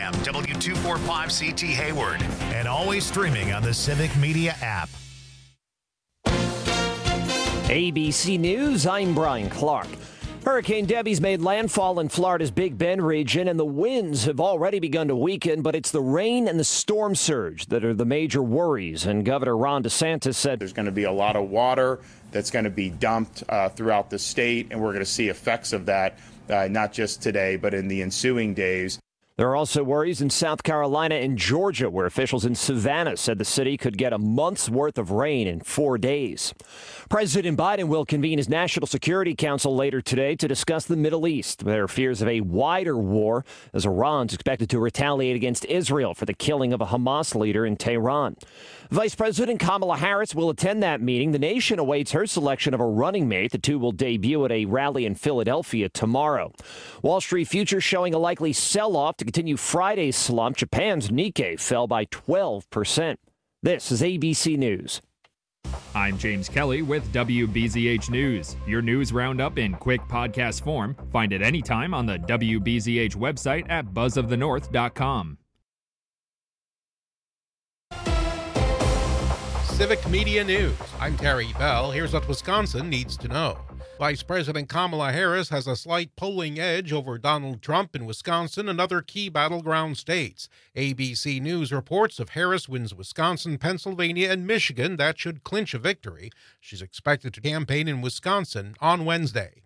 AM, W245CT Hayward, and always streaming on the Civic Media app. ABC News, I'm Brian Clark. Hurricane Debbie's made landfall in Florida's Big Bend region, and the winds have already begun to weaken, but it's the rain and the storm surge that are the major worries. And Governor Ron DeSantis said there's going to be a lot of water that's going to be dumped throughout the state, and we're going to see effects of that not just today, but in the ensuing days. There are also worries in South Carolina and Georgia, where officials in Savannah said the city could get a month's worth of rain in 4 days. President Biden will convene his National Security Council later today to discuss the Middle East. There are fears of a wider war as Iran's expected to retaliate against Israel for the killing of a Hamas leader in Tehran. Vice President Kamala Harris will attend that meeting. The nation awaits her selection of a running mate. The two will debut at a rally in Philadelphia tomorrow. Wall Street futures showing a likely sell-off to continue Friday's slump. Japan's Nikkei fell by 12%. This is ABC News. I'm James Kelly with WBZH News. Your news roundup in quick podcast form. Find it anytime on the WBZH website at buzzofthenorth.com. Civic Media News. I'm Terry Bell. Here's what Wisconsin needs to know. Vice President Kamala Harris has a slight polling edge over Donald Trump in Wisconsin and other key battleground states. ABC News reports if Harris wins Wisconsin, Pennsylvania, and Michigan, that should clinch a victory. She's expected to campaign in Wisconsin on Wednesday.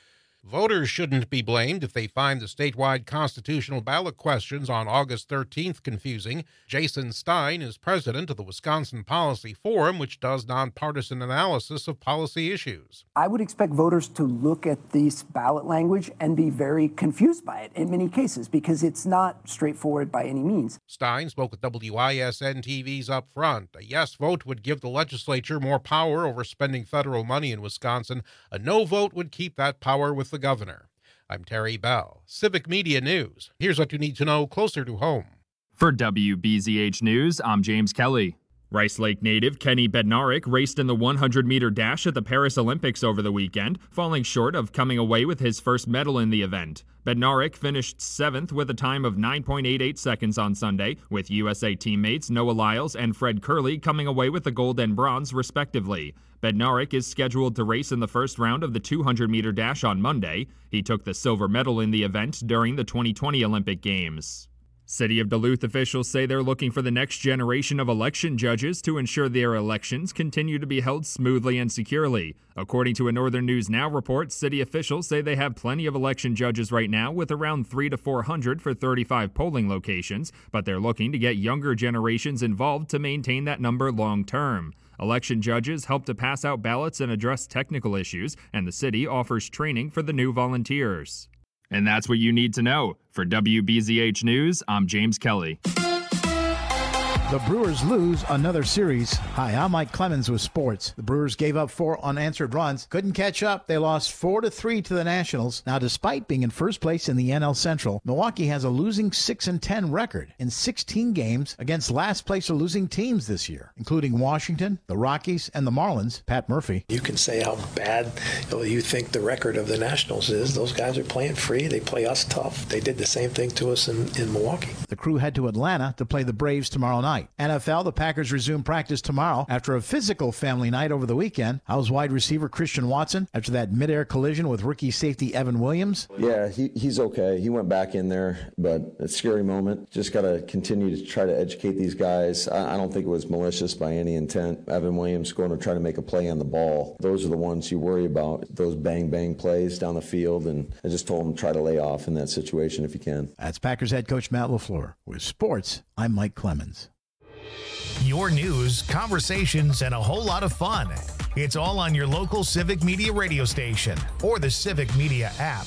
Voters shouldn't be blamed if they find the statewide constitutional ballot questions on August 13th confusing. Jason Stein is president of the Wisconsin Policy Forum, which does nonpartisan analysis of policy issues. I would expect voters to look at this ballot language and be very confused by it in many cases because it's not straightforward by any means. Stein spoke with WISN TV's Up Front. A yes vote would give the legislature more power over spending federal money in Wisconsin. A no vote would keep that power with the governor. I'm Terry Bell, Civic Media News. Here's what you need to know closer to home. For WBZH News, I'm James Kelly. Rice Lake native Kenny Bednarik raced in the 100-meter dash at the Paris Olympics over the weekend, falling short of coming away with his first medal in the event. Bednarik finished 7th with a time of 9.88 seconds on Sunday, with USA teammates Noah Lyles and Fred Curley coming away with the gold and bronze, respectively. Bednarik is scheduled to race in the first round of the 200-meter dash on Monday. He took the silver medal in the event during the 2020 Olympic Games. City of Duluth officials say they're looking for the next generation of election judges to ensure their elections continue to be held smoothly and securely. According to a Northern News Now report, city officials say they have plenty of election judges right now with around 300 to 400 for 35 polling locations, but they're looking to get younger generations involved to maintain that number long term. Election judges help to pass out ballots and address technical issues, and the city offers training for the new volunteers. And that's what you need to know. For WBZH News, I'm James Kelly. The Brewers lose another series. Hi, I'm Mike Clemens with sports. The Brewers gave up 4 unanswered runs, couldn't catch up. They lost 4-3 to the Nationals. Now, despite being in first place in the NL Central, Milwaukee has a losing 6-10 record in 16 games against last place or losing teams this year, including Washington, the Rockies, and the Marlins. Pat Murphy. You can say how bad you think the record of the Nationals is. Those guys are playing free. They play us tough. They did the same thing to us in Milwaukee. The crew head to Atlanta to play the Braves tomorrow night. NFL, the Packers resume practice tomorrow after a physical family night over the weekend. How's wide receiver Christian Watson after that midair collision with rookie safety Evan Williams? Yeah, he's okay. He went back in there, but a scary moment. Just got to continue to try to educate these guys. I don't think it was malicious by any intent. Evan Williams going to try to make a play on the ball. Those are the ones you worry about, those bang-bang plays down the field, and I just told him try to lay off in that situation if you can. That's Packers head coach Matt LaFleur. With sports, I'm Mike Clemens. Your news, conversations, and a whole lot of fun. It's all on your local Civic Media radio station or the Civic Media app.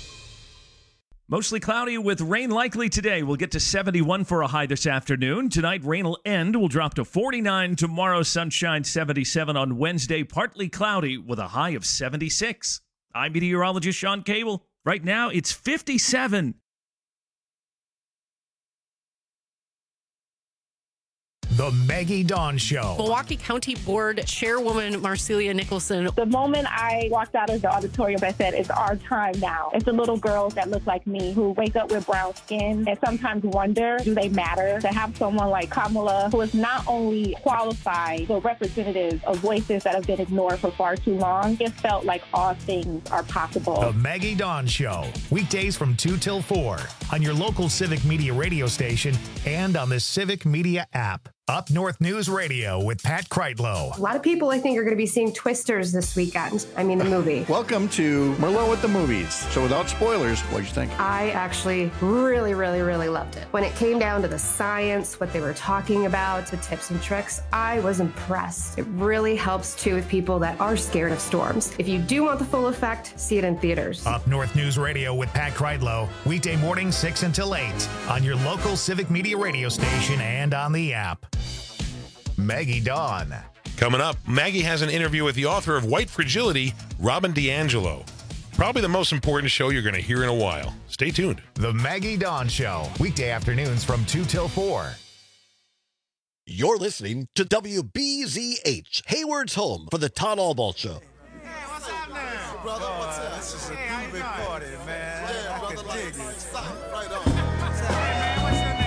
Mostly cloudy with rain likely today. We'll get to 71 for a high this afternoon. Tonight, rain will end. We'll drop to 49 tomorrow. Sunshine, 77 on Wednesday. Partly cloudy with a high of 76. I'm meteorologist Sean Cable. Right now, it's 57. The Maggie Dawn Show. Milwaukee County Board Chairwoman Marcelia Nicholson. The moment I walked out of the auditorium, I said, it's our time now. It's the little girls that look like me who wake up with brown skin and sometimes wonder, do they matter? To have someone like Kamala, who is not only qualified, but representative of voices that have been ignored for far too long, it felt like all things are possible. The Maggie Dawn Show. Weekdays from 2 till 4 on your local Civic Media radio station and on the Civic Media app. Up North News Radio with Pat Kreitlow. A lot of people, I think, are going to be seeing Twisters this weekend. I mean, the movie. Welcome to Merlot with the Movies. So without spoilers, what'd you think? I actually really, really, really loved it. When it came down to the science, what they were talking about, the tips and tricks, I was impressed. It really helps, too, with people that are scared of storms. If you do want the full effect, see it in theaters. Up North News Radio with Pat Kreitlow. Weekday morning 6 until 8 on your local Civic Media radio station and on the app. Maggie Dawn. Coming up, Maggie has an interview with the author of White Fragility, Robin DiAngelo. Probably the most important show you're going to hear in a while. Stay tuned. The Maggie Dawn Show. Weekday afternoons from 2 till 4. You're listening to WBZH, Hayward's home for the Todd Albaugh Show. Hey, what's up now? Brother, what's up? This is a big party, man. Yeah, I can dig it. Right on. Hey, man, what's your name?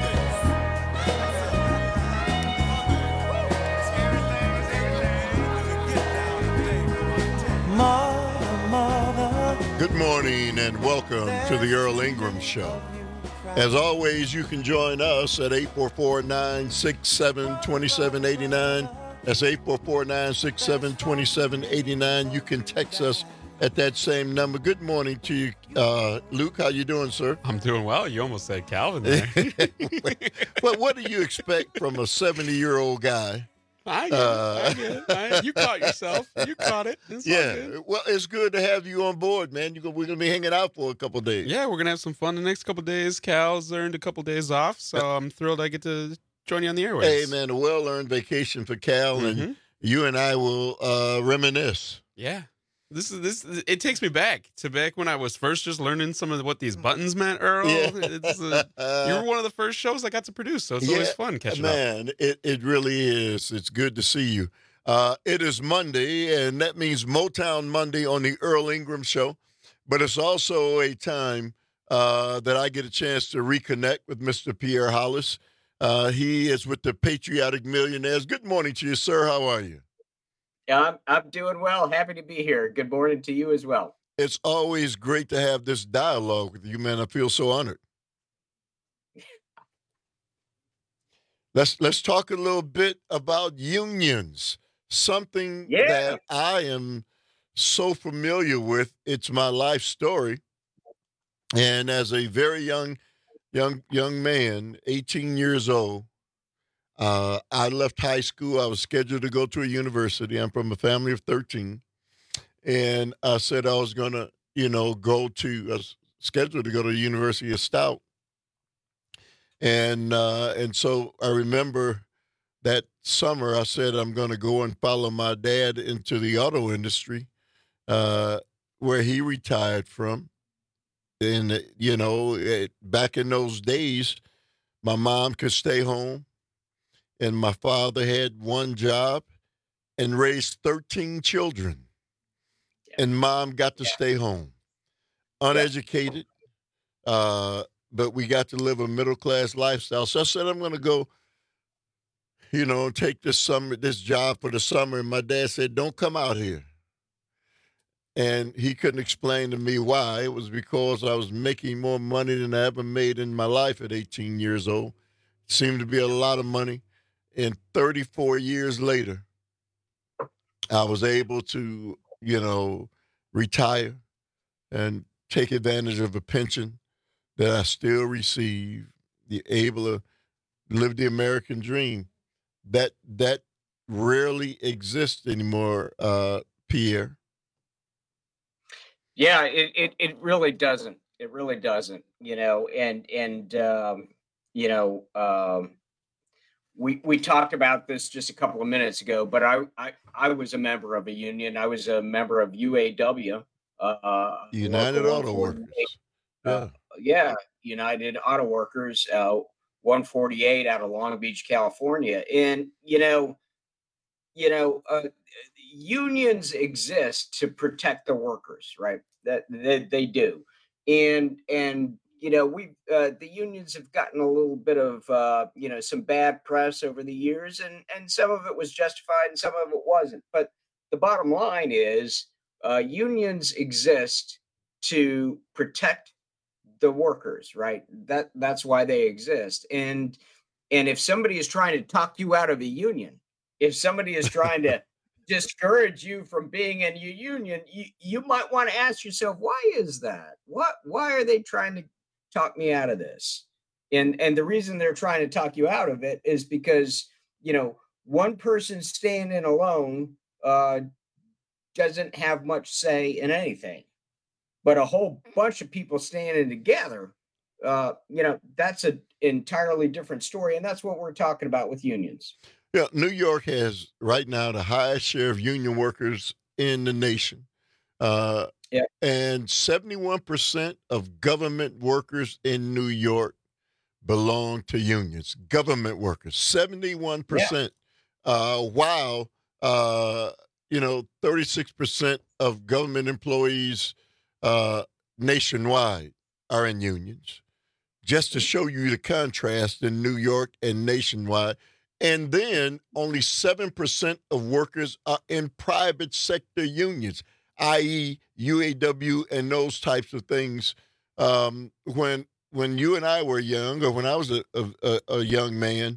Good morning and welcome to the Earl Ingram Show. As always, you can join us at 844-967-2789. That's 844-967-2789. You can text us at that same number. Good morning to you, Luke. How you doing, sir? I'm doing well. You almost said Calvin there. Well, what do you expect from a 70-year-old guy? I get it. You caught yourself. You caught it. It's all good. Well, it's good to have you on board, man. We're going to be hanging out for a couple of days. Yeah, we're going to have some fun the next couple of days. Cal's earned a couple of days off, so I'm thrilled I get to join you on the airwaves. Hey, man, a well-earned vacation for Cal, and you and I will reminisce. Yeah. It takes me back when I was first just learning some of what these buttons meant, Earl. Yeah. You were one of the first shows I got to produce, so it's always fun catching up. Man, it really is. It's good to see you. It is Monday, and that means Motown Monday on the Earl Ingram Show. But it's also a time that I get a chance to reconnect with Mr. Pierre Hollis. He is with the Patriotic Millionaires. Good morning to you, sir. How are you? Yeah, I'm doing well. Happy to be here. Good morning to you as well. It's always great to have this dialogue with you, man. I feel so honored. Let's talk a little bit about unions, something that I am so familiar with. It's my life story. And as a very young man, 18 years old, I left high school. I was scheduled to go to a university. I'm from a family of 13. And I said I was going to, I was scheduled to go to the University of Stout. And so I remember that summer I said I'm going to go and follow my dad into the auto industry, where he retired from. And, back in those days, my mom could stay home. And my father had one job and raised 13 children. And mom got to stay home. Uneducated, but we got to live a middle-class lifestyle. So I said, I'm going to go, take this job for the summer. And my dad said, don't come out here. And he couldn't explain to me why. It was because I was making more money than I ever made in my life at 18 years old. It seemed to be a lot of money. And 34 years later, I was able to, retire and take advantage of a pension that I still receive, be able to live the American dream. That rarely exists anymore, Pierre. Yeah, it really doesn't. It really doesn't, We talked about this just a couple of minutes ago, but I was a member of a union. I was a member of UAW, United Auto Workers. United Auto Workers. 148 out of Long Beach, California. And, unions exist to protect the workers, right? That they do. And the unions have gotten a little bit of, some bad press over the years, and some of it was justified and some of it wasn't. But the bottom line is unions exist to protect the workers, right? That's why they exist. And if somebody is trying to talk you out of a union, if somebody is trying to discourage you from being in your union, you might want to ask yourself, why is that? Why are they trying to talk me out of this? And the reason they're trying to talk you out of it is because, one person staying in alone doesn't have much say in anything. But a whole bunch of people standing together, that's an entirely different story. And that's what we're talking about with unions. Yeah, New York has right now the highest share of union workers in the nation. And 71% of government workers in New York belong to unions. Government workers, 71%. While 36% of government employees nationwide are in unions, just to show you the contrast in New York and nationwide. And then only 7% of workers are in private sector unions, i.e. UAW and those types of things. When you and I were young, or when I was a young man,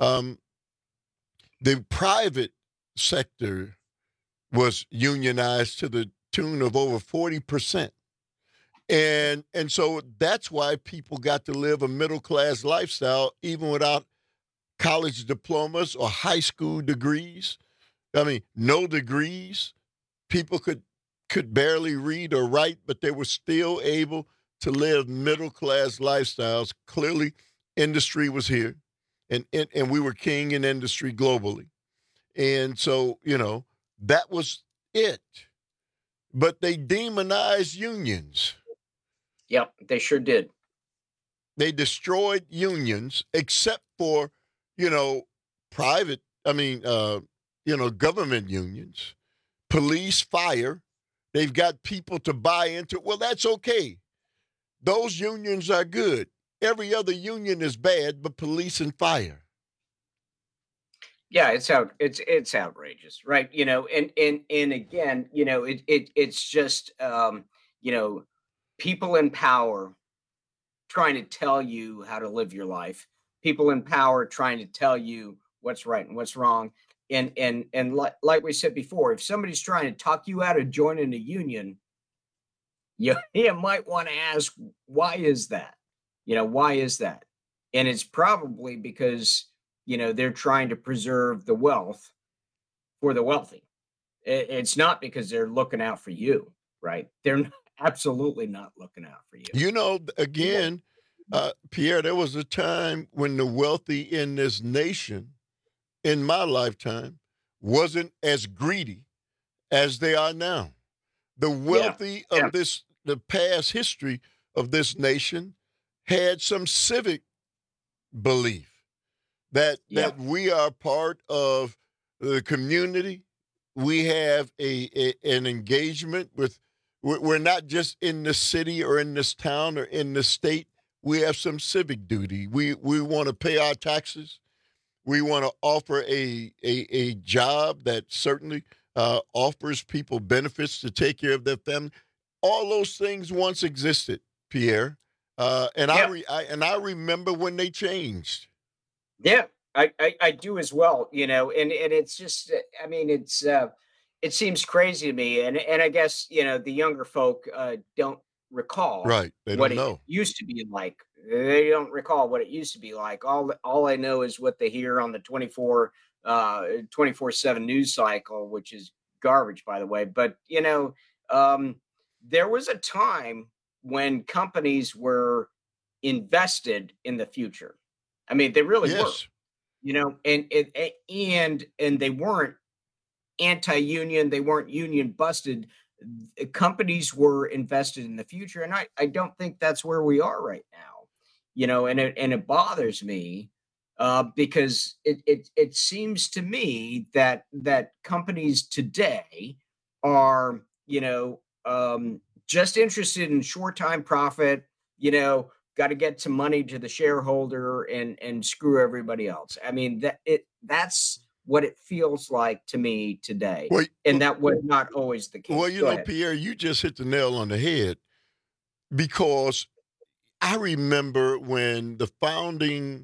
the private sector was unionized to the tune of over 40%. And so that's why people got to live a middle-class lifestyle, even without college diplomas or high school degrees. I mean, no degrees. People could barely read or write, but they were still able to live middle-class lifestyles. Clearly, industry was here, and we were king in industry globally. And so, that was it. But they demonized unions. Yep, they sure did. They destroyed unions, except for, government unions, police, fire. They've got people to buy into. Well, that's okay. Those unions are good. Every other union is bad, but police and fire. Yeah, it's outrageous, right? And again, it's just people in power trying to tell you how to live your life. People in power trying to tell you what's right and what's wrong. And like we said before, if somebody's trying to talk you out of joining a union, you might want to ask, why is that? Why is that? And it's probably because they're trying to preserve the wealth for the wealthy. It's not because they're looking out for you, right? They're absolutely not looking out for you. Again, Pierre, there was a time when the wealthy in this nation, in my lifetime, wasn't as greedy as they are now. The wealthy of the past history of this nation had some civic belief that we are part of the community. We have an engagement with. We're not just in the city or in this town or in the state. We have some civic duty. We want to pay our taxes. We want to offer a job that certainly offers people benefits to take care of their family. All those things once existed, Pierre, I remember when they changed. Yeah, I do as well. And it's just, it seems crazy to me, and I guess the younger folk don't recall. Right, they don't know. It used to be like. They don't recall what it used to be like. All I know is what they hear on the 24/7 news cycle, which is garbage, by the way. But there was a time when companies were invested in the future. I mean, they really were. And they weren't anti-union. They weren't union busted. Companies were invested in the future. And I don't think that's where we are right now. and it bothers me because it seems to me that companies today are, just interested in short-time profit, got to get some money to the shareholder and screw everybody else. I mean, that's what it feels like to me today. Well, and that was not always the case. Well, Pierre, you just hit the nail on the head, because I remember when the founding,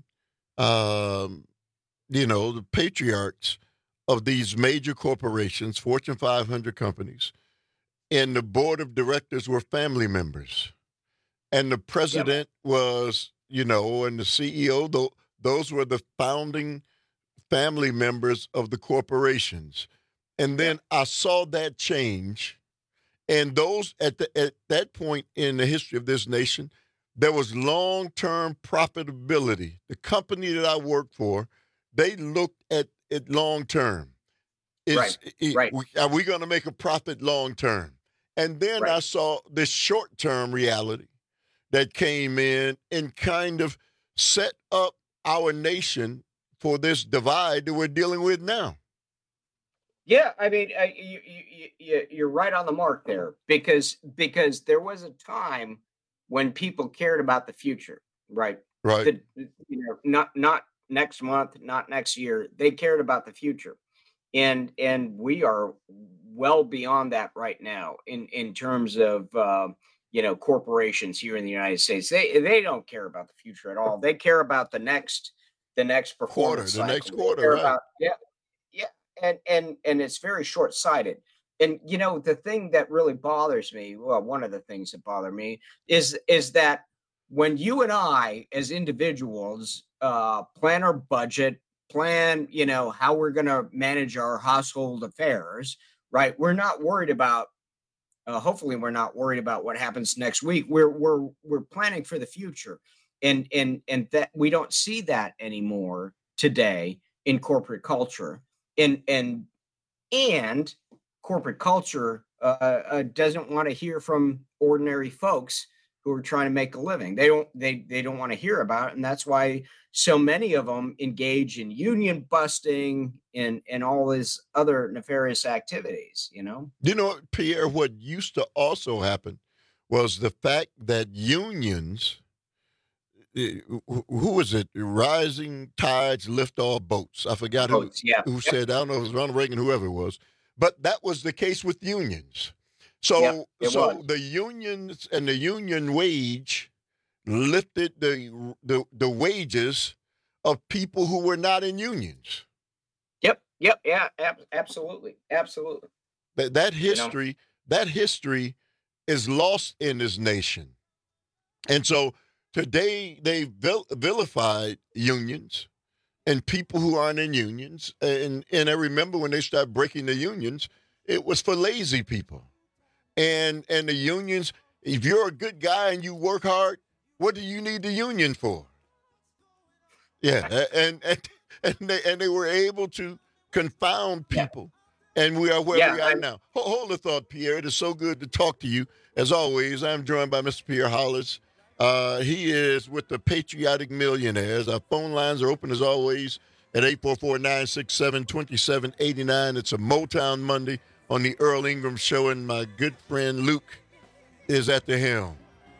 the patriarchs of these major corporations, Fortune 500 companies, and the board of directors were family members. And the president was, and the CEO, those were the founding family members of the corporations. And then I saw that change. And those at that point in the history of this nation, there was long-term profitability. The company that I worked for, they looked at it long-term. Right. Are we going to make a profit long-term? And then I saw this short-term reality that came in and kind of set up our nation for this divide that we're dealing with now. Yeah, I mean, you're right on the mark there, because there was a time when people cared about the future, right? Right. Not next month, not next year. They cared about the future, and we are well beyond that right now in terms of corporations here in the United States. They don't care about the future at all. They care about the next performance cycle. The next quarter, right? And it's very short-sighted. And the thing that really bothers me, well, one of the things that bother me is that when you and I as individuals plan our budget, plan how we're going to manage our household affairs, right? We're not worried about hopefully we're not worried about what happens next week. We're planning for the future. And that we don't see that anymore today in corporate culture. And corporate culture doesn't want to hear from ordinary folks who are trying to make a living. They don't want to hear about it, and that's why so many of them engage in union busting and all these other nefarious activities. Pierre, what used to also happen was the fact that unions. Who was it? Rising tides lift all boats. I forgot who said. I don't know if it was Ronald Reagan, whoever it was, but that was the case with unions. So the unions and the union wage lifted the wages of people who were not in unions. Yep. Yeah. Absolutely. That history is lost in this nation, and so. Today, they've vilified unions and people who aren't in unions. And I remember when they started breaking the unions, it was for lazy people. And the unions, if you're a good guy and you work hard, what do you need the union for? Yeah, and they were able to confound people. And we are where we are now. Hold the thought, Pierre. It is so good to talk to you. As always, I'm joined by Mr. Pierre Hollis. He is with the Patriotic Millionaires. Our phone lines are open as always at 844-967-2789. It's a Motown Monday on the Earl Ingram Show, and my good friend Luke is at the helm.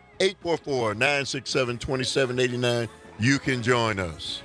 844-967-2789. You can join us.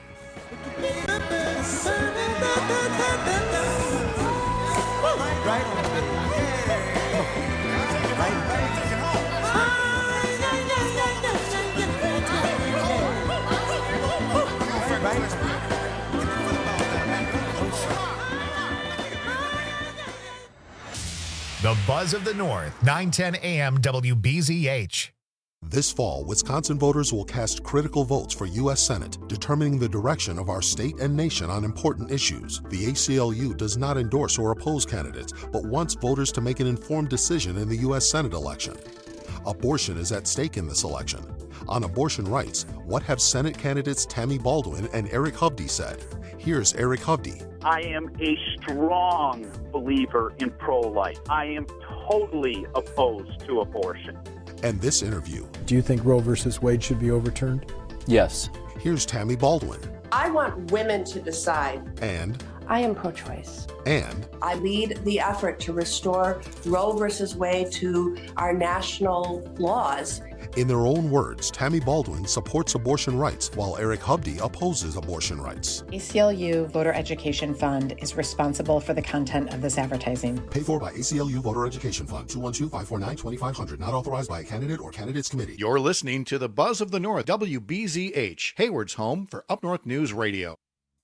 The Buzz of the North, 910 AM WBZH. This fall, Wisconsin voters will cast critical votes for U.S. Senate, determining the direction of our state and nation on important issues. The ACLU does not endorse or oppose candidates, but wants voters to make an informed decision in the U.S. Senate election. Abortion is at stake in this election. On abortion rights, what have Senate candidates Tammy Baldwin and Eric Hovde said? Here's Eric Hovde. I am a strong believer in pro-life. I am totally opposed to abortion. And this interview. Do you think Roe versus Wade should be overturned? Yes. Here's Tammy Baldwin. I want women to decide. And I am pro-choice. And I lead the effort to restore Roe versus Wade to our national laws. in their own words, Tammy Baldwin supports abortion rights while Eric Hubdy opposes abortion rights. ACLU Voter Education Fund is responsible for the content of this advertising. Paid for by ACLU Voter Education Fund, 212-549-2500. Not authorized by a candidate or candidates committee. You're listening to the Buzz of the North, WBZH, Hayward's home for Up North News Radio.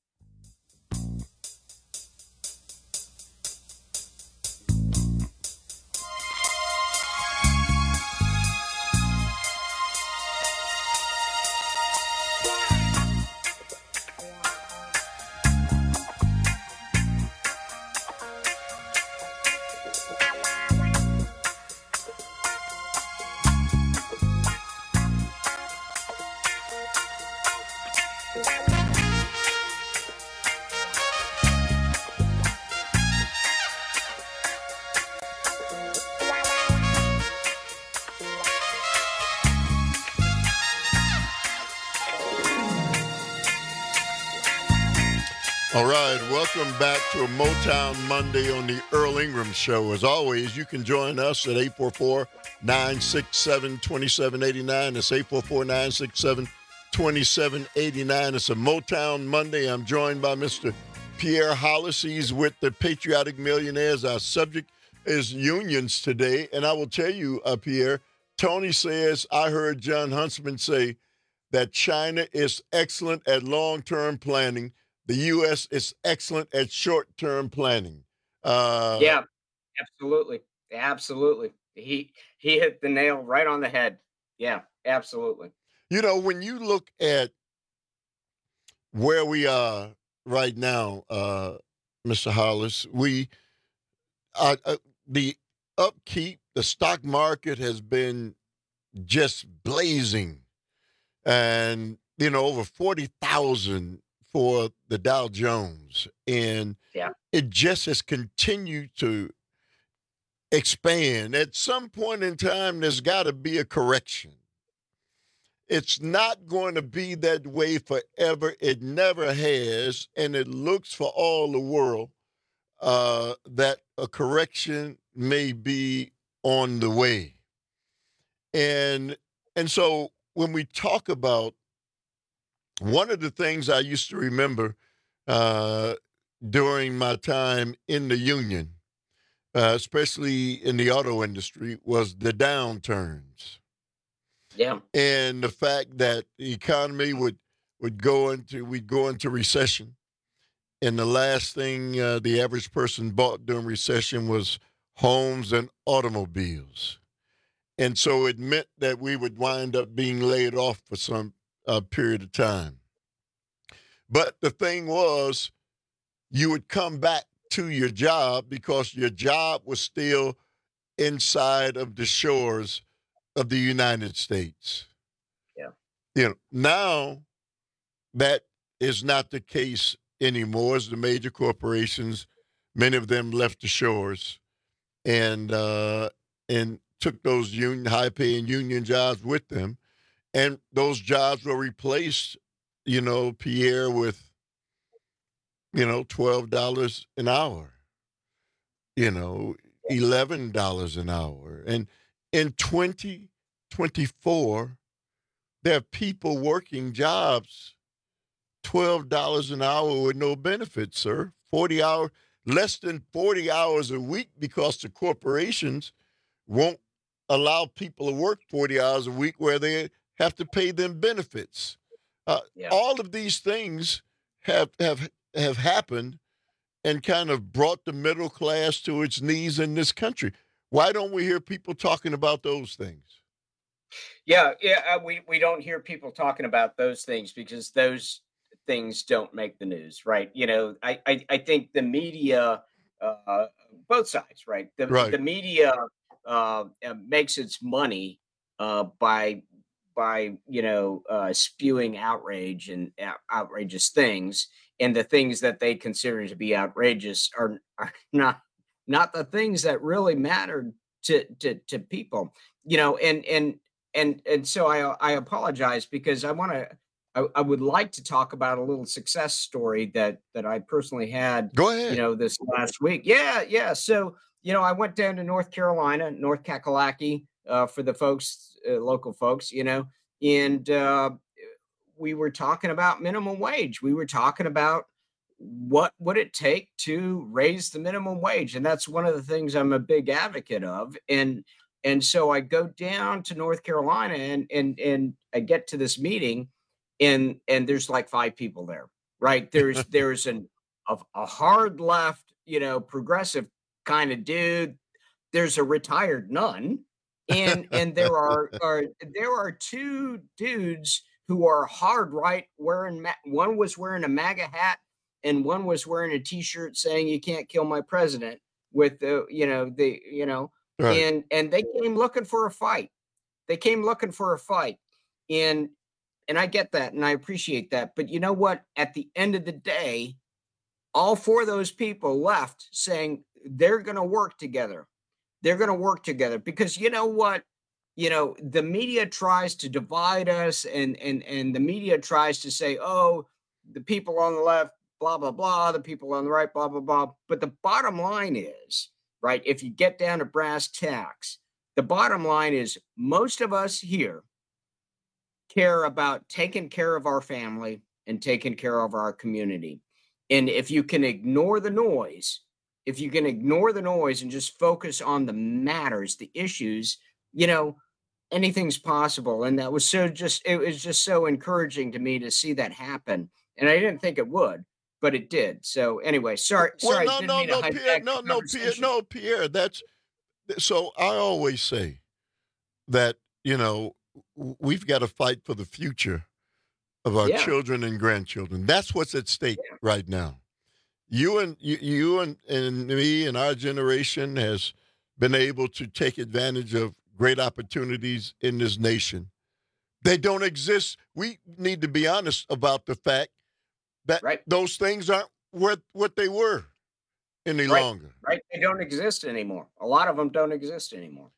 All right, welcome back to a Motown Monday on the Earl Ingram Show. As always, you can join us at 844-967-2789. That's 844-967-2789. It's a Motown Monday. I'm joined by Mr. Pierre Hollis. He's with the Patriotic Millionaires. Our subject is unions today. And I will tell you, Pierre, Tony says, I heard John Huntsman say that China is excellent at long-term planning. The U.S. is excellent at short-term planning. Yeah, absolutely. Absolutely. He hit the nail right on the head. Yeah, absolutely. You know, when you look at where we are right now, Mr. Hollis, the upkeep, the stock market has been just blazing. And, you know, over 40,000 for the Dow Jones. And it just has continued to expand. At some point in time, there's got to be a correction. It's not going to be that way forever. It never has. And it looks for all the world that a correction may be on the way. And so when we talk about one of the things I used to remember during my time in the union, especially in the auto industry, was the downturns. Yeah. And the fact that the economy would go into recession. And the last thing the average person bought during recession was homes and automobiles. And so it meant that we would wind up being laid off for some period of time. But the thing was, you would come back to your job because your job was still inside of the shores of the United States. Yeah. You know, now that is not the case anymore. As the major corporations, many of them left the shores and took those high-paying union jobs with them. And those jobs were replaced, you know, Pierre, with, you know, $12 an hour, you know, $11 an hour. And in 2024, there are people working jobs, $12 an hour with no benefits, sir. 40 hours, less than 40 hours a week because the corporations won't allow people to work 40 hours a week where they have to pay them benefits. All of these things have happened and kind of brought the middle class to its knees in this country. Why don't we hear people talking about those things? Yeah, we don't hear people talking about those things because those things don't make the news, right? You know, I think the media, both sides, right? The media makes its money by spewing outrage and outrageous things, and the things that they consider to be outrageous are not the things that really matter to people, you know. And so I apologize because I want to I would like to talk about a little success story that I personally had. Go ahead. This last week. Yeah. So, I went down to North Carolina, North Kakalaki, for the folks, local folks, and we were talking about minimum wage. We were talking about what would it take to raise the minimum wage, and that's one of the things I'm a big advocate of. And so I go down to North Carolina and I get to this meeting. And there's like 5 people there, right? There's a hard left, progressive kind of dude. There's a retired nun, and there are 2 dudes who are hard right, one was wearing a MAGA hat and one was wearing a T-shirt saying "You can't kill my president" with Right. and they came looking for a fight. And I get that, and I appreciate that. But you know what? At the end of the day, all 4 of those people left saying they're going to work together. They're going to work together because you know what? The media tries to divide us, and the media tries to say, oh, the people on the left, blah, blah, blah, the people on the right, blah, blah, blah. But the bottom line is, right, if you get down to brass tacks, the bottom line is most of us here care about taking care of our family and taking care of our community. And if you can ignore the noise, and just focus on the matters, the issues, anything's possible. And it was just so encouraging to me to see that happen. And I didn't think it would, but it did. So anyway, sorry. Pierre, so I always say that, we've got to fight for the future of our children and grandchildren. That's what's at stake right now. You and me and our generation has been able to take advantage of great opportunities in this nation. They don't exist. We need to be honest about the fact that those things aren't what they were any longer. Right. They don't exist anymore. A lot of them don't exist anymore.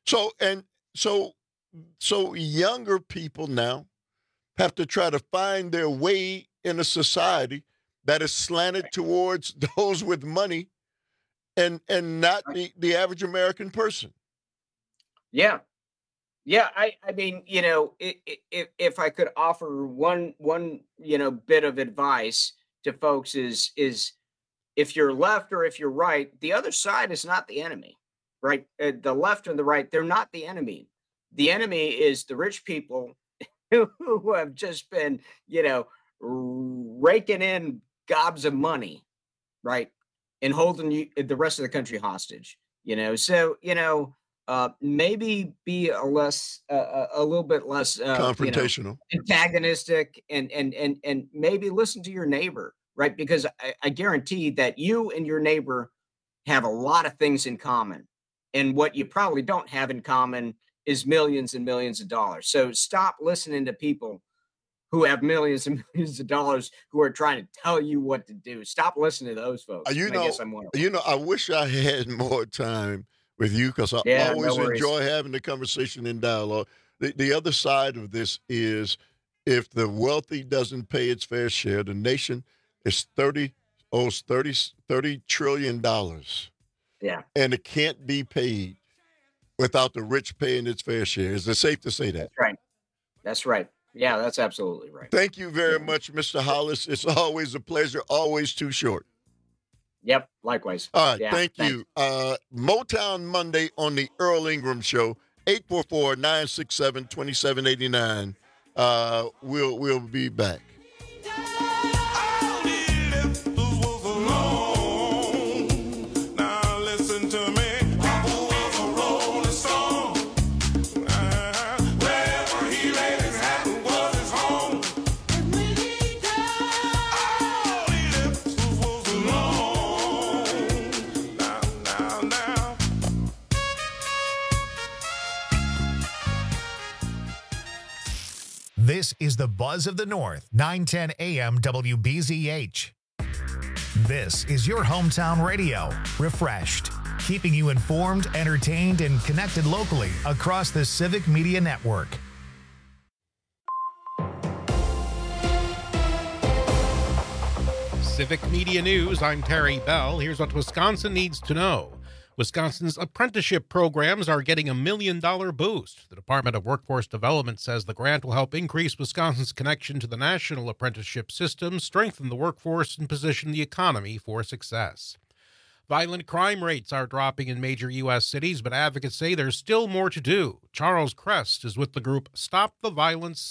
So younger people now have to try to find their way in a society that is slanted towards those with money and not the average American person. Yeah. Yeah. I mean, if I could offer one bit of advice to folks is if you're left or if you're right, the other side is not the enemy, right? The left and the right, they're not the enemy. The enemy is the rich people who have just been, raking in gobs of money, right? And holding the rest of the country hostage, So, maybe be a little bit less confrontational, antagonistic, and maybe listen to your neighbor, right? Because I guarantee that you and your neighbor have a lot of things in common, and what you probably don't have in common is millions and millions of dollars. So stop listening to people who have millions and millions of dollars who are trying to tell you what to do. Stop listening to those folks. I guess I'm one of them. I wish I had more time with you because I always enjoy having the conversation and dialogue. The other side of this is if the wealthy doesn't pay its fair share, the nation owes $30 trillion. Yeah. And it can't be paid without the rich paying its fair share. Is it safe to say that? That's right. Yeah, that's absolutely right. Thank you very much, Mr. Hollis. It's always a pleasure, always too short. Yep, likewise. All right, thank you. Motown Monday on the Earl Ingram Show, 844-967-2789. We'll be back. This is the Buzz of the North, 910 AM WBZH. This is your hometown radio, refreshed, keeping you informed, entertained, and connected locally across the Civic Media Network. Civic Media News, I'm Terry Bell. Here's what Wisconsin needs to know. Wisconsin's apprenticeship programs are getting $1 million boost. The Department of Workforce Development says the grant will help increase Wisconsin's connection to the national apprenticeship system, strengthen the workforce, and position the economy for success. Violent crime rates are dropping in major U.S. cities, but advocates say there's still more to do. Charles Crest is with the group Stop the Violence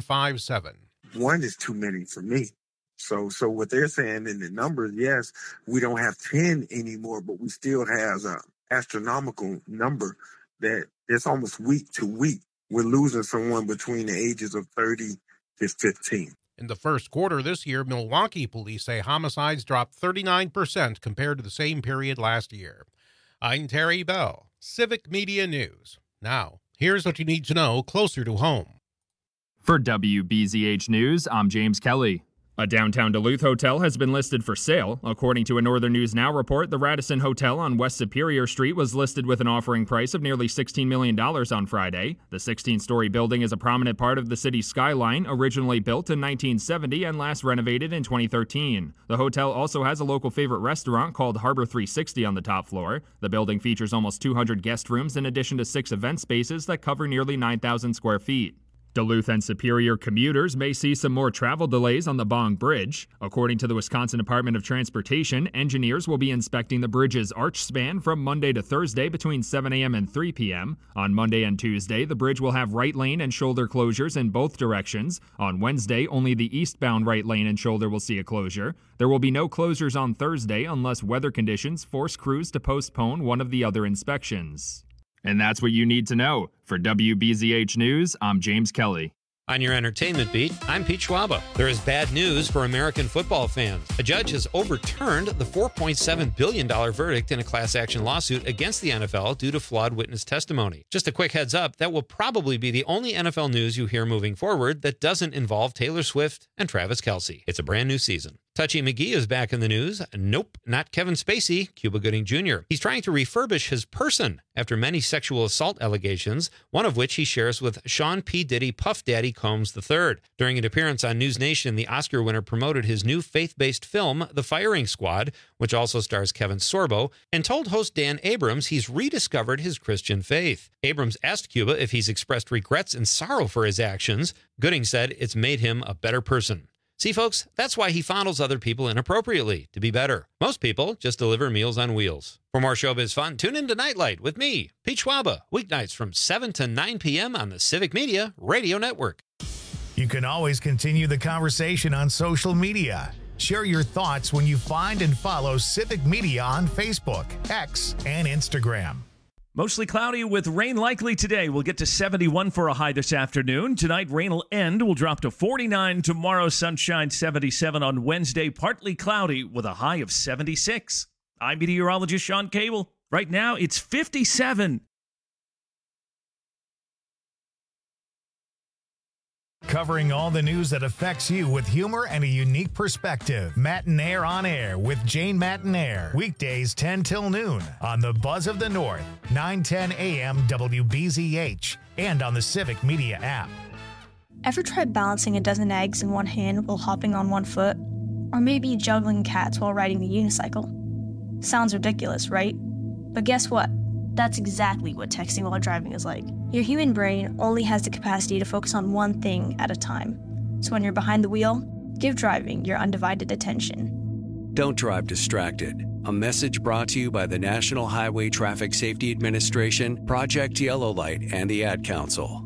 757. One is too many for me. So what they're saying in the numbers, yes, we don't have 10 anymore, but we still have an astronomical number that it's almost week to week. We're losing someone between the ages of 30 to 15. In the first quarter this year, Milwaukee police say homicides dropped 39% compared to the same period last year. I'm Terry Bell, Civic Media News. Now, here's what you need to know closer to home. For WBZH News, I'm James Kelly. A downtown Duluth hotel has been listed for sale. According to a Northern News Now report, the Radisson Hotel on West Superior Street was listed with an offering price of nearly $16 million on Friday. The 16-story building is a prominent part of the city's skyline, originally built in 1970 and last renovated in 2013. The hotel also has a local favorite restaurant called Harbor 360 on the top floor. The building features almost 200 guest rooms in addition to 6 event spaces that cover nearly 9,000 square feet. Duluth and Superior commuters may see some more travel delays on the Bong Bridge. According to the Wisconsin Department of Transportation, engineers will be inspecting the bridge's arch span from Monday to Thursday between 7 a.m. and 3 p.m. On Monday and Tuesday, the bridge will have right lane and shoulder closures in both directions. On Wednesday, only the eastbound right lane and shoulder will see a closure. There will be no closures on Thursday unless weather conditions force crews to postpone one of the other inspections. And that's what you need to know. For WBZH News, I'm James Kelly. On your entertainment beat, I'm Pete Schwaba. There is bad news for American football fans. A judge has overturned the $4.7 billion verdict in a class action lawsuit against the NFL due to flawed witness testimony. Just a quick heads up, that will probably be the only NFL news you hear moving forward that doesn't involve Taylor Swift and Travis Kelce. It's a brand new season. Touchy McGee is back in the news. Nope, not Kevin Spacey, Cuba Gooding Jr. He's trying to refurbish his person after many sexual assault allegations, one of which he shares with Sean P. Diddy Puff Daddy Combs III. During an appearance on News Nation, the Oscar winner promoted his new faith-based film, The Firing Squad, which also stars Kevin Sorbo, and told host Dan Abrams he's rediscovered his Christian faith. Abrams asked Cuba if he's expressed regrets and sorrow for his actions. Gooding said it's made him a better person. See, folks, that's why he fondles other people inappropriately, to be better. Most people just deliver meals on wheels. For more showbiz fun, tune in to Nightlight with me, Pete Schwaba, weeknights from 7 to 9 p.m. on the Civic Media Radio Network. You can always continue the conversation on social media. Share your thoughts when you find and follow Civic Media on Facebook, X, and Instagram. Mostly cloudy with rain likely today. We'll get to 71 for a high this afternoon. Tonight, rain will end. We'll drop to 49 tomorrow. Sunshine 77 on Wednesday. Partly cloudy with a high of 76. I'm meteorologist Sean Cable. Right now, it's 57. Covering all the news that affects you with humor and a unique perspective. Matinaire on Air with Jane Matinaire. Weekdays 10 till noon on the Buzz of the North, 9:10 a.m. WBZH, and on the Civic Media app. Ever tried balancing a dozen eggs in one hand while hopping on one foot? Or maybe juggling cats while riding the unicycle? Sounds ridiculous, right? But guess what? That's exactly what texting while driving is like. Your human brain only has the capacity to focus on one thing at a time. So when you're behind the wheel, give driving your undivided attention. Don't drive distracted. A message brought to you by the National Highway Traffic Safety Administration, Project Yellow Light, and the Ad Council.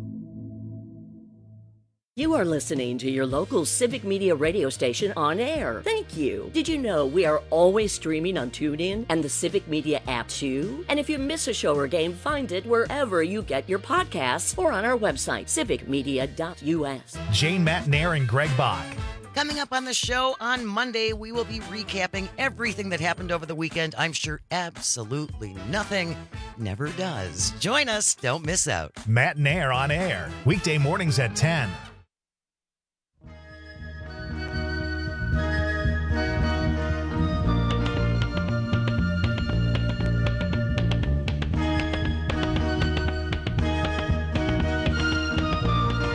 You are listening to your local Civic Media radio station on air. Thank you. Did you know we are always streaming on TuneIn and the Civic Media app too? And if you miss a show or game, find it wherever you get your podcasts or on our website, civicmedia.us. Jane Matinaire and Greg Bach. Coming up on the show on Monday, we will be recapping everything that happened over the weekend. I'm sure absolutely nothing never does. Join us. Don't miss out. Matinaire on Air. Weekday mornings at 10.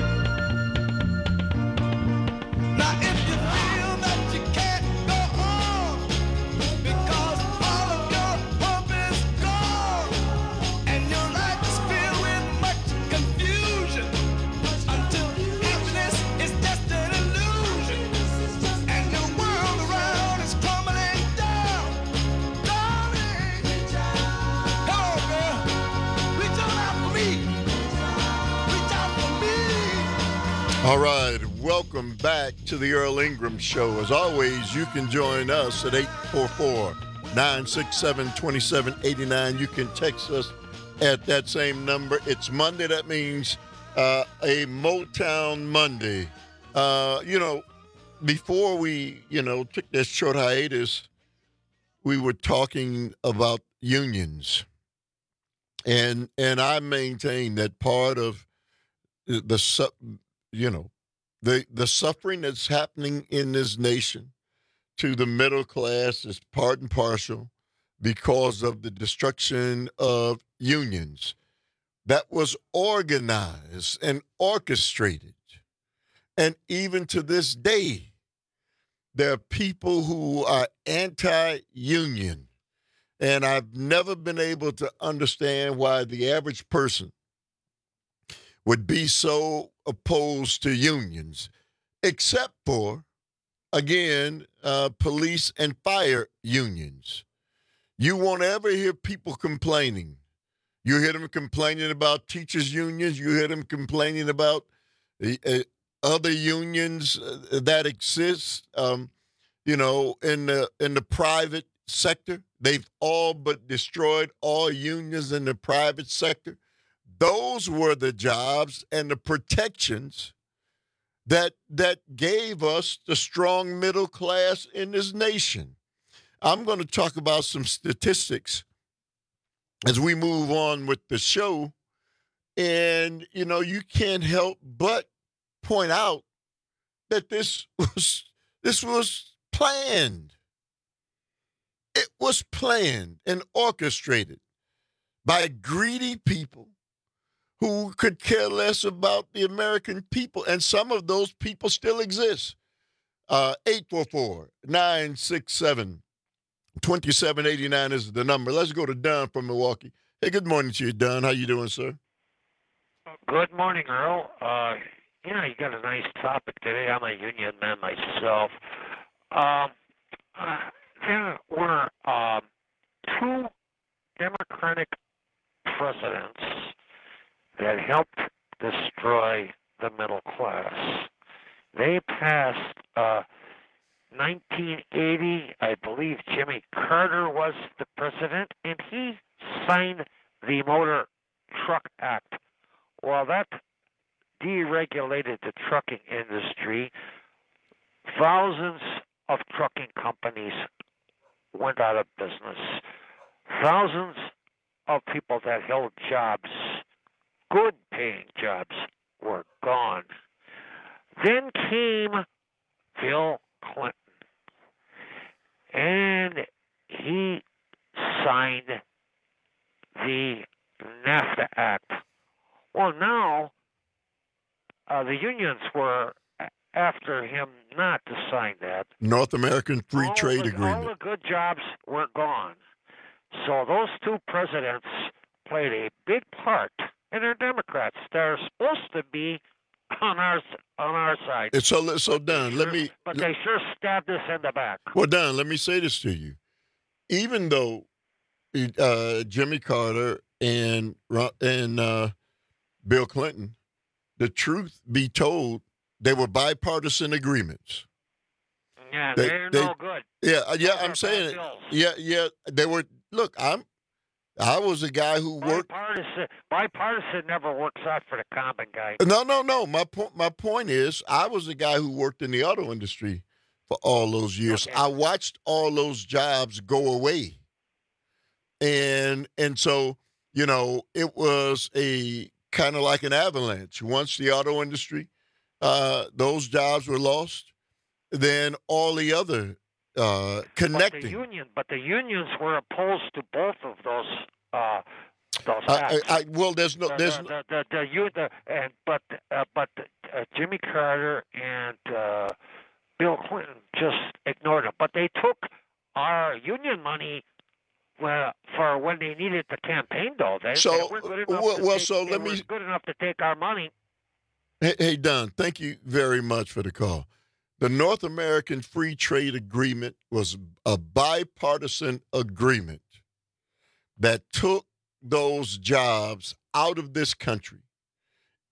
Now if you feel that you can't go on All right, welcome back to the Earl Ingram Show. As always, you can join us at 844-967-2789. You can text us at that same number. It's Monday. That means a Motown Monday. Before we, took this short hiatus, we were talking about unions. And I maintain that part of the suffering that's happening in this nation to the middle class is part and parcel because of the destruction of unions that was organized and orchestrated. And even to this day, there are people who are anti-union. And I've never been able to understand why the average person would be so opposed to unions, except for, again, police and fire unions. You won't ever hear people complaining. You hear them complaining about teachers' unions. You hear them complaining about other unions that exist, in the private sector. They've all but destroyed all unions in the private sector. Those were the jobs and the protections that gave us the strong middle class in this nation. I'm going to talk about some statistics as we move on with the show. And, you can't help but point out that this was planned. It was planned and orchestrated by greedy people who could care less about the American people, and some of those people still exist. 844-967-2789 is the number. Let's go to Don from Milwaukee. Hey, good morning to you, Don. How you doing, sir? Good morning, Earl. You got a nice topic today. I'm a union man myself. There were two Democratic presidents that helped destroy the middle class. They passed 1980, I believe Jimmy Carter was the president, and he signed the Motor Truck Act. Well, that deregulated the trucking industry. Thousands of trucking companies went out of business. Thousands of people that held jobs, good-paying jobs, were gone. Then came Bill Clinton, and he signed the NAFTA Act. Well, now the unions were after him not to sign that. North American Free Trade Agreement. All the good jobs were gone. So those two presidents played a big part, and they're Democrats. They're supposed to be on our side. So Don, But they sure stabbed us in the back. Well, Don, let me say this to you. Even though Jimmy Carter and Bill Clinton, the truth be told, they were bipartisan agreements. Yeah, they're no good. Yeah, I'm saying it. Yeah, they were. Look, I was a guy who worked. Bipartisan never works out for the common guy. No. My point is, I was a guy who worked in the auto industry for all those years. Okay. I watched all those jobs go away, and so it was a kind of like an avalanche. Once the auto industry, those jobs were lost, then all the other connecting. But the unions were opposed to both of those acts. But Jimmy Carter and Bill Clinton just ignored them. But they took our union money for when they needed the campaign, though. They weren't good enough good enough to take our money. Hey, Don, thank you very much for the call. The North American Free Trade Agreement was a bipartisan agreement that took those jobs out of this country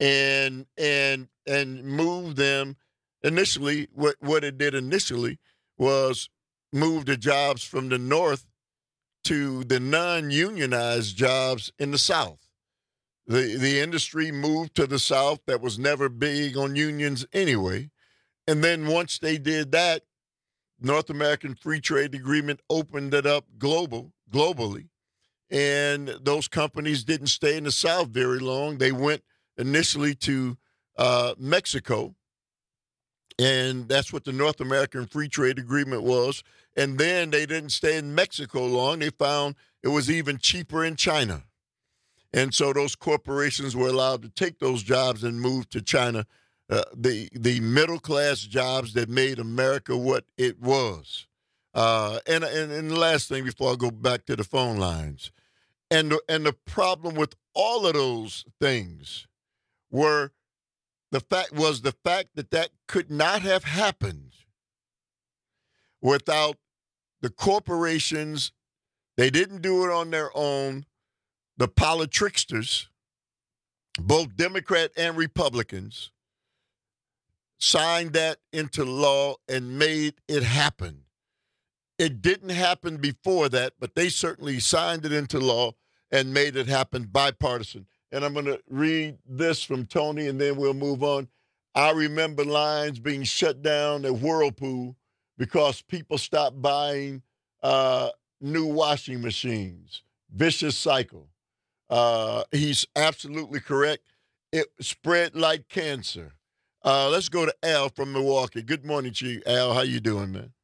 and move them. Initially, what it did initially was move the jobs from the north to the non-unionized jobs in the South. The industry moved to the South that was never big on unions anyway. And then once they did that, North American Free Trade Agreement opened it up globally. And those companies didn't stay in the South very long. They went initially to Mexico. And that's what the North American Free Trade Agreement was. And then they didn't stay in Mexico long. They found it was even cheaper in China. And so those corporations were allowed to take those jobs and move to China, the middle-class jobs that made America what it was. And the last thing before I go back to the phone lines, and the problem with all of those things was the fact that could not have happened without the corporations. They didn't do it on their own. The politricksters, both Democrat and Republicans, signed that into law and made it happen. It didn't happen before that, but they certainly signed it into law and made it happen bipartisan. And I'm going to read this from Tony, and then we'll move on. I remember lines being shut down at Whirlpool because people stopped buying new washing machines. Vicious cycle. He's absolutely correct. It spread like cancer. Let's go to Al from Milwaukee. Good morning to you, Al. How you doing, man?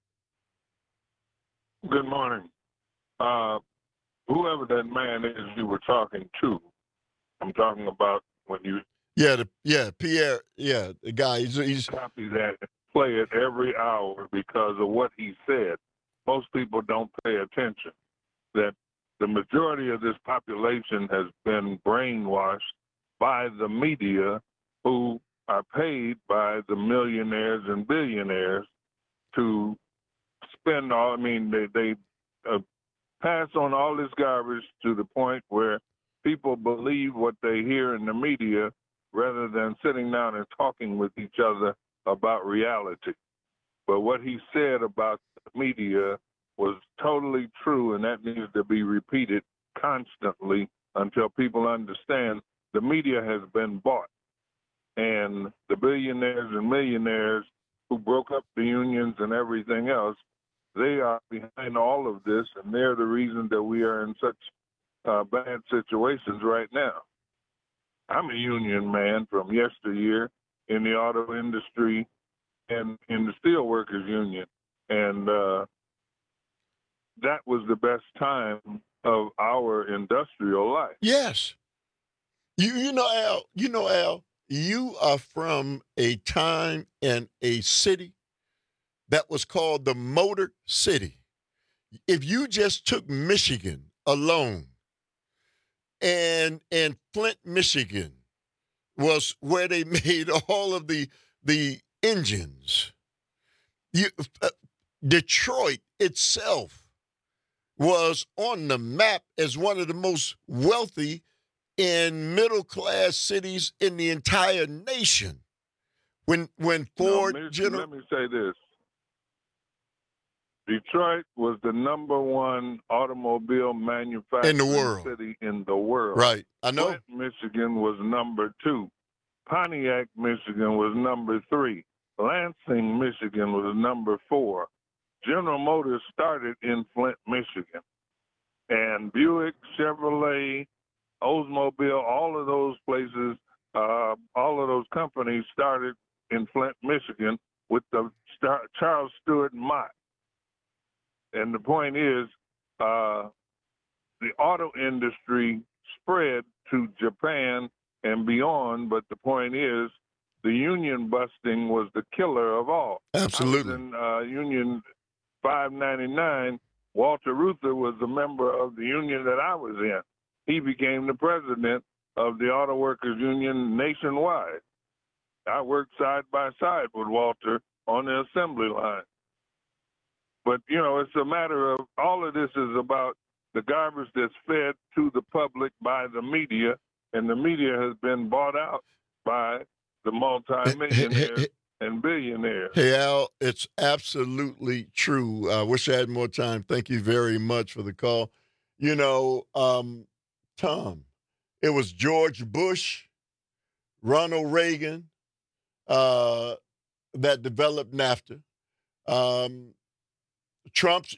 Good morning. Whoever that man is you were talking to, I'm talking about when you... Pierre, the guy. He's copy that and play it every hour because of what he said. Most people don't pay attention. That the majority of this population has been brainwashed by the media, who are paid by the millionaires and billionaires to spend all. I mean, they pass on all this garbage to the point where people believe what they hear in the media rather than sitting down and talking with each other about reality. But what he said about the media was totally true, and that needs to be repeated constantly until people understand the media has been bought. And the billionaires and millionaires who broke up the unions and everything else, they are behind all of this, and they're the reason that we are in such bad situations right now. I'm a union man from yesteryear in the auto industry and in the steelworkers union. And that was the best time of our industrial life. Yes. You know, Al, you are from a time and a city that was called the Motor City. If you just took Michigan alone, and Flint, Michigan was where they made all of the engines. Detroit itself was on the map as one of the most wealthy and middle-class cities in the entire nation. When Ford Let me say this. Detroit was the #1 automobile manufacturing in the world. City in the world. Right, I know. Flint, Michigan was #2. Pontiac, Michigan was #3. Lansing, Michigan was #4. General Motors started in Flint, Michigan. And Buick, Chevrolet, Oldsmobile, all of those places, all of those companies started in Flint, Michigan with the Charles Stewart Mott. And the point is, the auto industry spread to Japan and beyond, but the point is, the union busting was the killer of all. Absolutely. I was in Union 599. Walter Reuther was a member of the union that I was in. He became the president of the Auto Workers Union nationwide. I worked side by side with Walter on the assembly line. But, you know, it's a matter of, all of this is about the garbage that's fed to the public by the media, and the media has been bought out. by the multi-millionaires and billionaires. Hey, Al, it's absolutely true. I wish I had more time. Thank you very much for the call. You know, Tom, it was George Bush, Ronald Reagan that developed NAFTA. Trump's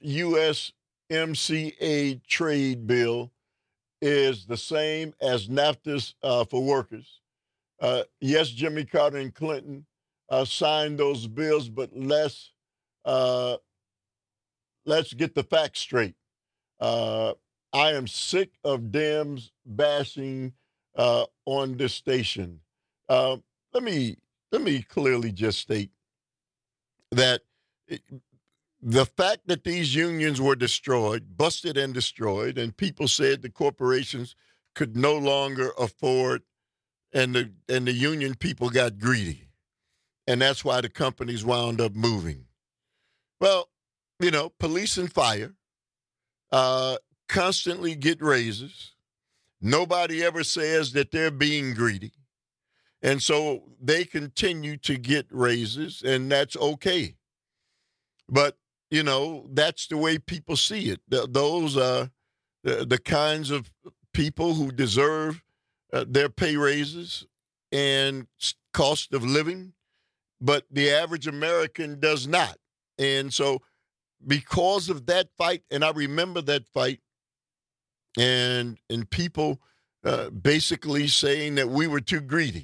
USMCA trade bill is the same as NAFTA's for workers. Yes, Jimmy Carter and Clinton signed those bills, but let's get the facts straight. I am sick of Dems bashing on this station. Let me clearly just state that the fact that these unions were destroyed, busted and destroyed, and people said the corporations could no longer afford, and the union people got greedy. And that's why the companies wound up moving. Well, you know, police and fire constantly get raises. Nobody ever says that they're being greedy. And so they continue to get raises, and that's okay. But, you know, that's the way people see it. Those are the kinds of people who deserve their pay raises and cost of living, but the average American does not. And so because of that fight, and I remember that fight, and people basically saying that we were too greedy.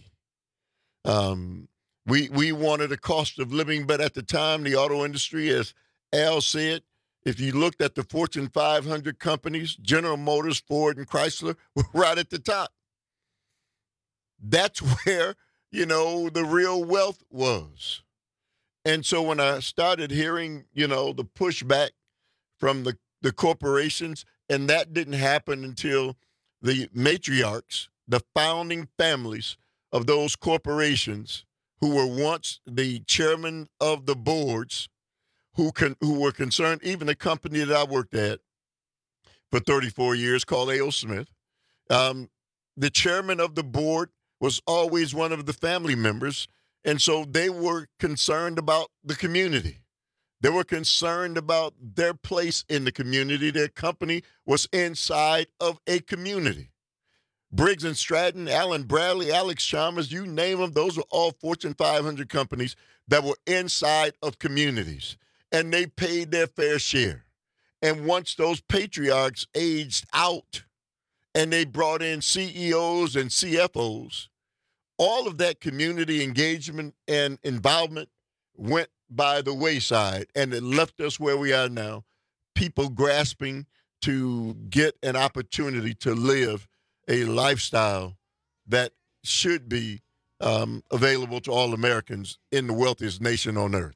We wanted a cost of living, but at the time, the auto industry, as Al said, if you looked at the Fortune 500 companies, General Motors, Ford, and Chrysler were right at the top. That's where, you know, the real wealth was. And so when I started hearing, you know, the pushback from the corporations, and that didn't happen until the matriarchs, the founding families of those corporations who were once the chairman of the boards, who were concerned, even the company that I worked at for 34 years called A.O. Smith, the chairman of the board was always one of the family members, and so they were concerned about the community. They were concerned about their place in the community. Their company was inside of a community. Briggs & Stratton, Allen Bradley, Alex Chalmers, you name them, those were all Fortune 500 companies that were inside of communities, and they paid their fair share. And once those patriarchs aged out and they brought in CEOs and CFOs, all of that community engagement and involvement went by the wayside, and it left us where we are now, people grasping to get an opportunity to live a lifestyle that should be available to all Americans in the wealthiest nation on earth.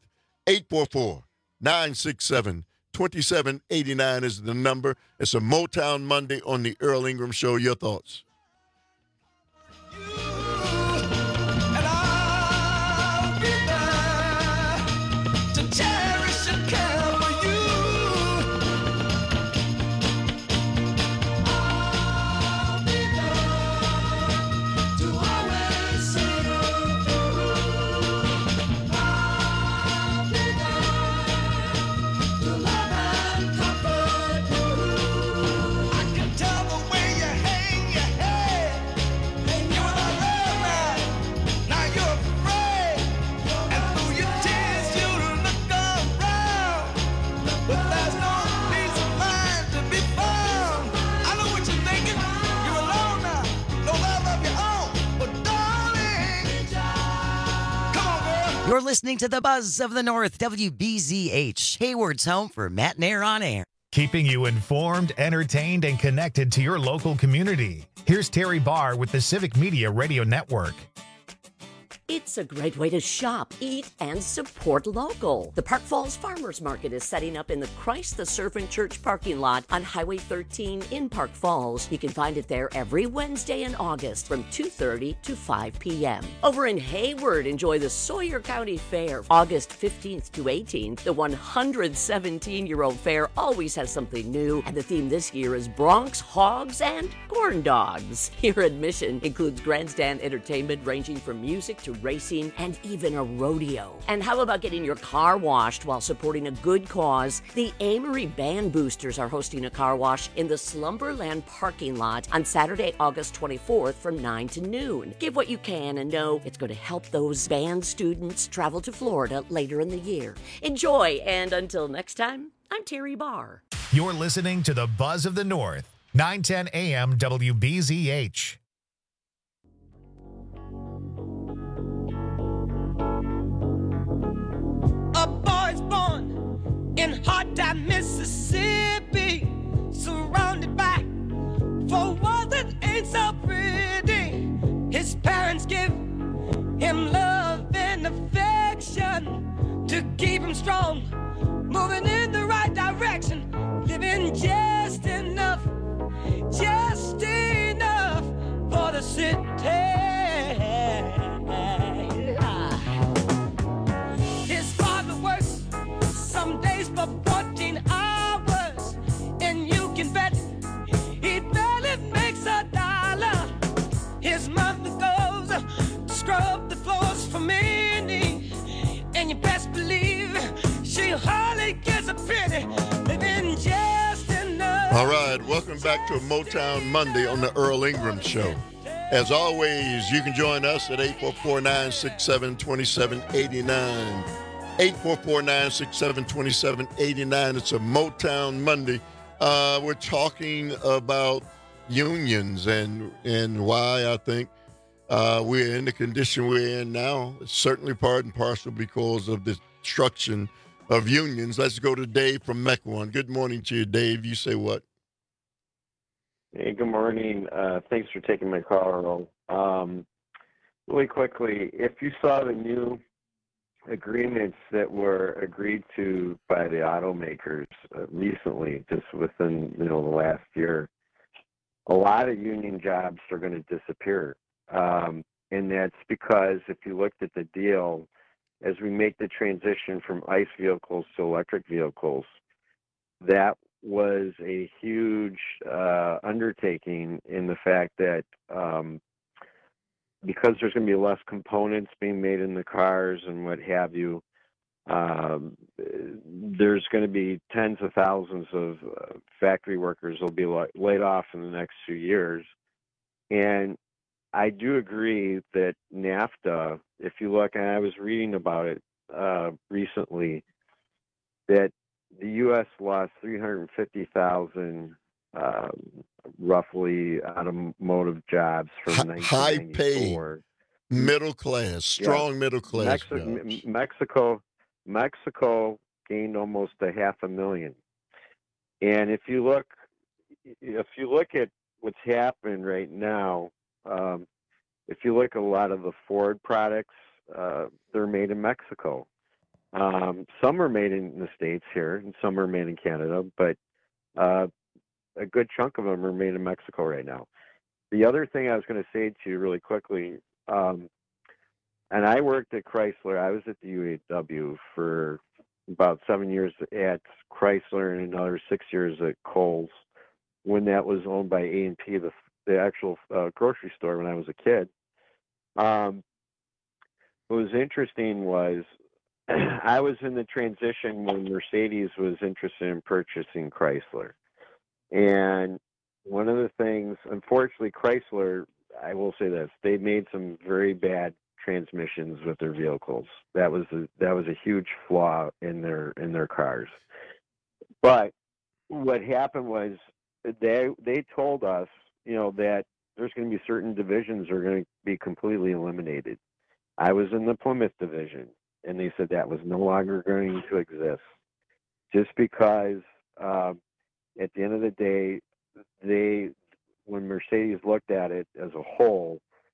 844-967-2789 is the number. It's a Motown Monday on the Earl Ingram Show. Your thoughts? You're listening to the Buzz of the North, WBZH, Hayward's home for Matt and Air on Air. Keeping you informed, entertained, and connected to your local community. Here's Terry Barr with the Civic Media Radio Network. It's a great way to shop, eat, and support local. The Park Falls Farmers Market is setting up in the Christ the Servant Church parking lot on Highway 13 in Park Falls. You can find it there every Wednesday in August from 2:30 to 5 p.m. Over in Hayward, enjoy the Sawyer County Fair, August 15th to 18th. The 117-year-old fair always has something new, and the theme this year is Bronx hogs and corn dogs. Your admission includes grandstand entertainment ranging from music to racing, and even a rodeo. And how about getting your car washed while supporting a good cause? The Amory Band Boosters are hosting a car wash in the Slumberland parking lot on Saturday, August 24th from 9 to noon. Give what you can and know it's going to help those band students travel to Florida later in the year. Enjoy, and until next time, I'm Terry Barr. You're listening to the Buzz of the North, 910 AM WBZH. A boy's born in hot time, Mississippi, surrounded by four walls that ain't so pretty. His parents give him love and affection to keep him strong, moving in the right direction, living just enough for the city. Some days for 14 hours, and you can bet he barely makes $1. His mother goes to scrub the floors for many, and you best believe she hardly gets a penny, living just enough. All right, welcome back to a Motown Monday on the Earl Ingram Show. As always, you can join us at 844-967-2789. 844-967-2789. It's a Motown Monday. We're talking about unions and why I think we're in the condition we're in now. It's certainly part and parcel because of the destruction of unions. Let's go to Dave from Mequon. Good morning to you, Dave. You say what? Hey, good morning. Thanks for taking my call, Earl. Really quickly, if you saw the new agreements that were agreed to by the automakers recently, just within the last year, a lot of union jobs are going to disappear, and that's because if you looked at the deal, as we make the transition from ICE vehicles to electric vehicles, that was a huge undertaking in the fact that because there's going to be less components being made in the cars and what have you, there's going to be tens of thousands of factory workers will be laid off in the next few years. And I do agree that NAFTA, if you look, and I was reading about it recently, that the U.S. lost 350,000 roughly automotive jobs from high 1994. paid, middle class, strong middle class jobs. Mexico gained almost 500,000. And if you look at what's happening right now, if you look at a lot of the Ford products, they're made in Mexico. Some are made in the States here, and some are made in Canada, but a good chunk of them are made in Mexico right now. The other thing I was going to say to you really quickly, and I worked at Chrysler. I was at the UAW for about 7 years at Chrysler and another 6 years at Kohl's when that was owned by A&P, the actual grocery store when I was a kid. What was interesting was I was in the transition when Mercedes was interested in purchasing Chrysler. And one of the things, unfortunately, Chrysler, I will say this, they made some very bad transmissions with their vehicles. That was a huge flaw in their cars. But what happened was they told us, that there's going to be certain divisions that are going to be completely eliminated. I was in the Plymouth division, and they said that was no longer going to exist, just because at the end of the day, when Mercedes looked at it as a whole,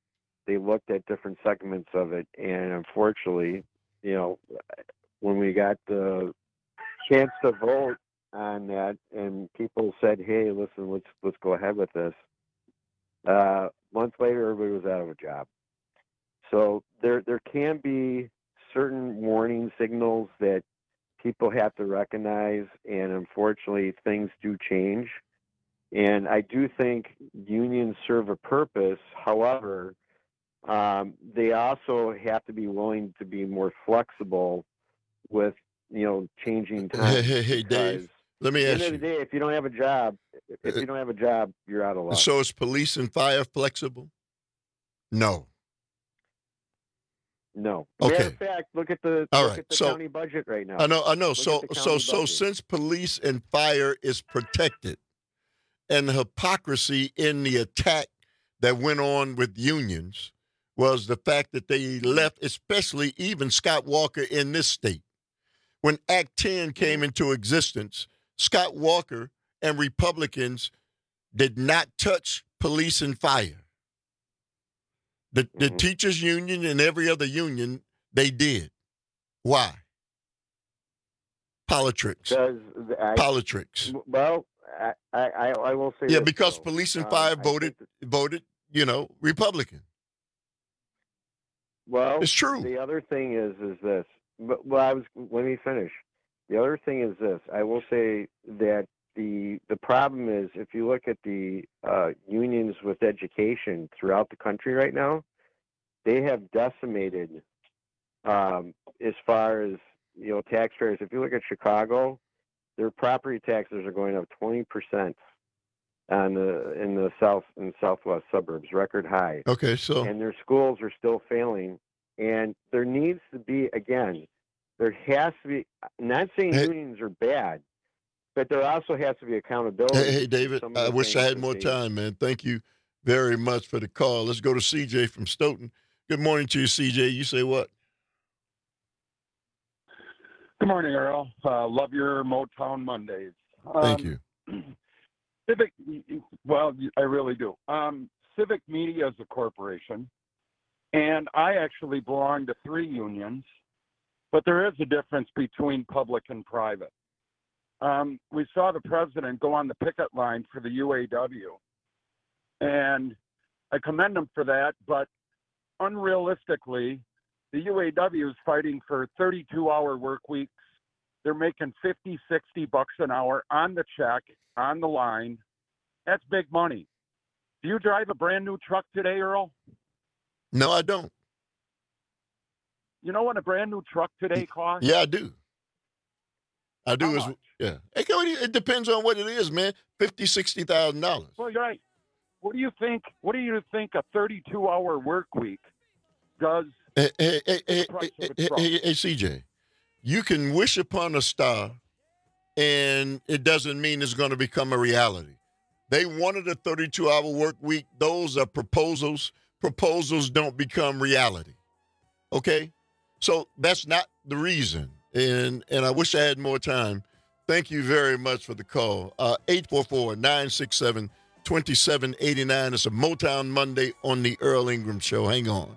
they looked at different segments of it, and unfortunately, when we got the chance to vote on that, and people said, "Hey, listen, let's go ahead with this." Months later, everybody was out of a job. So there can be certain warning signals that people have to recognize, and unfortunately, things do change. And I do think unions serve a purpose. However, they also have to be willing to be more flexible with, changing times. Hey, Dave, let me ask you. At the end of the day, if you don't have a job, you're out of luck. So is police and fire flexible? No. No. Okay. Matter of fact, look at the county budget right now. I know. So budget. Since police and fire is protected, and the hypocrisy in the attack that went on with unions was the fact that they left, especially even Scott Walker in this state. When Act 10 came into existence, Scott Walker and Republicans did not touch police and fire. The teachers union and every other union, they did. Why? Politics. Politics. Well, I will say yeah, this, because though. police and fire voted, Republican. Well, it's true. The other thing is this. Let me finish. The other thing is this. I will say that the problem is, if you look at the unions with education throughout the country right now, they have decimated as far as taxpayers. If you look at Chicago, their property taxes are going up 20% in the south and southwest suburbs, record high. Okay, so and their schools are still failing, and there needs to be there has to be. Not saying unions are bad, but there also has to be accountability. Hey, David, I wish I had more time, man. Thank you very much for the call. Let's go to CJ from Stoughton. Good morning to you, CJ. You say what? Good morning, Earl. Love your Motown Mondays. Thank you. Civic, well, I really do. Civic Media is a corporation, and I actually belong to 3 unions, but there is a difference between public and private. We saw the president go on the picket line for the UAW, and I commend him for that, but unrealistically, the UAW is fighting for 32-hour work weeks. They're making $50, $60 an hour on the check, on the line. That's big money. Do you drive a brand new truck today, Earl? No, I don't. You know what a brand new truck today costs? Yeah, I do. It depends on what it is, man. $50,000, $60,000. Well, you're right. What do you think a 32-hour work week does? Hey, CJ, you can wish upon a star, and it doesn't mean it's going to become a reality. They wanted a 32-hour work week. Those are proposals. Proposals don't become reality. Okay? So that's not the reason. And I wish I had more time. Thank you very much for the call. 844-967-2789. It's a Motown Monday on the Earl Ingram Show. Hang on.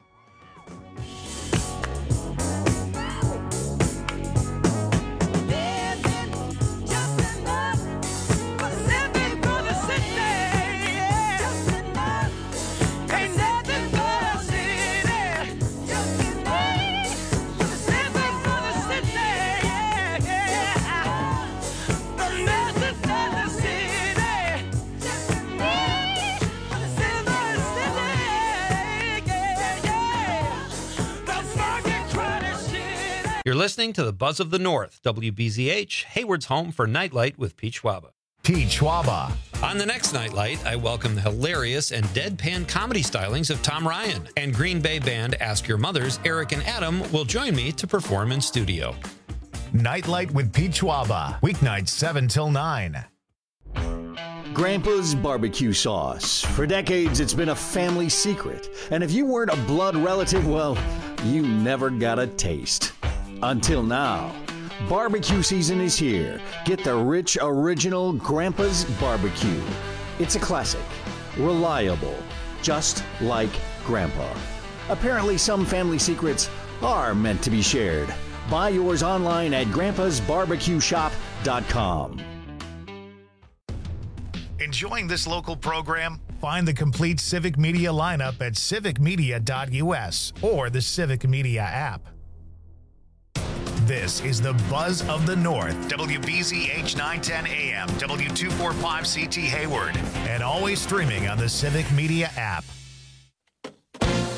You're listening to the Buzz of the North, WBZH, Hayward's home for Nightlight with Pete Schwaba. Pete Schwaba. On the next Nightlight, I welcome the hilarious and deadpan comedy stylings of Tom Ryan. And Green Bay band Ask Your Mothers, Eric and Adam, will join me to perform in studio. Nightlight with Pete Schwaba. Weeknights 7 till 9. Grandpa's barbecue sauce. For decades, it's been a family secret. And if you weren't a blood relative, well, you never got a taste. Until now. Barbecue season is here. Get the rich, original Grandpa's Barbecue. It's a classic, reliable, just like Grandpa. Apparently, some family secrets are meant to be shared. Buy yours online at Grandpa'sBarbecueShop.com. Enjoying this local program? Find the complete Civic Media lineup at civicmedia.us or the Civic Media app. This is the Buzz of the North, WBZH 910 AM, W245CT Hayward, and always streaming on the Civic Media app.